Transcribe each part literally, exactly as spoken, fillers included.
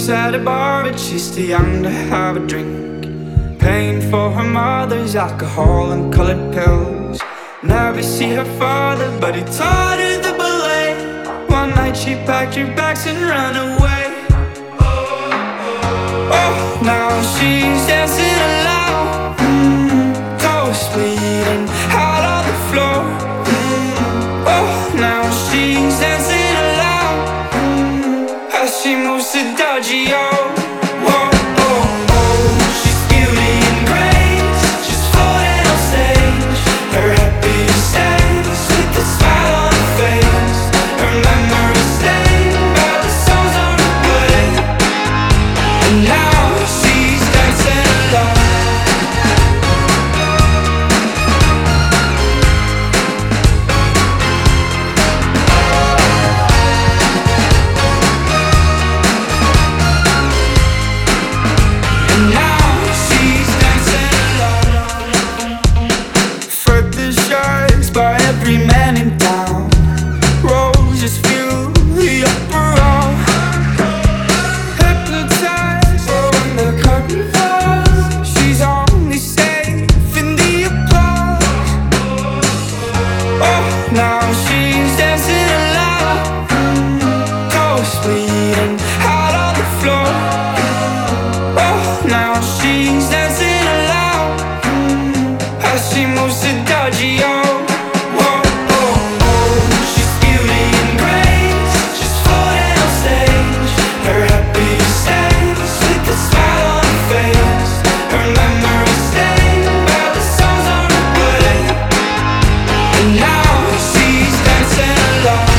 at a bar, but she's too young to have a drink. Paying for her mother's alcohol and colored pills. Never see her father, but he taught her the ballet. One night she packed her bags and ran away. Oh, now she's dancing aloud, mm, toes bleeding out on the floor. mm, Oh, now she's dancing aloud, mm, as she moves to Dodgy-O. Whoa, oh, oh, she's beauty and grace. She's floating on stage, her happiest days with a smile on her face. Her memories stained by the songs on replay. And now she's dancing alone. And now she's dancing alone. Further shots by every man in town. Roses fill the upper hall. Hypnotized when the curtain falls. She's only safe in the applause. Oh, now she's dancing aloud, toes bleeding out on the floor. Oh, now she's dancing aloud, as she moves to Dodgy-O. Whoa, oh, oh, she's beauty and grace. She's floating on stage, her happiest days with a smile on her face. Her memories stained by the songs on replay. And now she's dancing alone.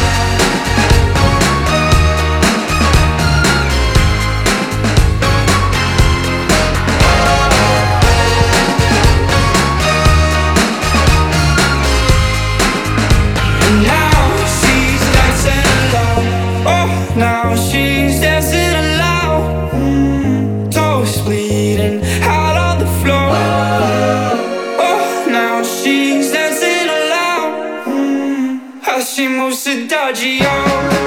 And now she's dancing alone. Oh, now she's dancing alone, mm, toes bleeding out on the floor. Oh, now she's dancing alone, mm, as she moves to Dodgy-O.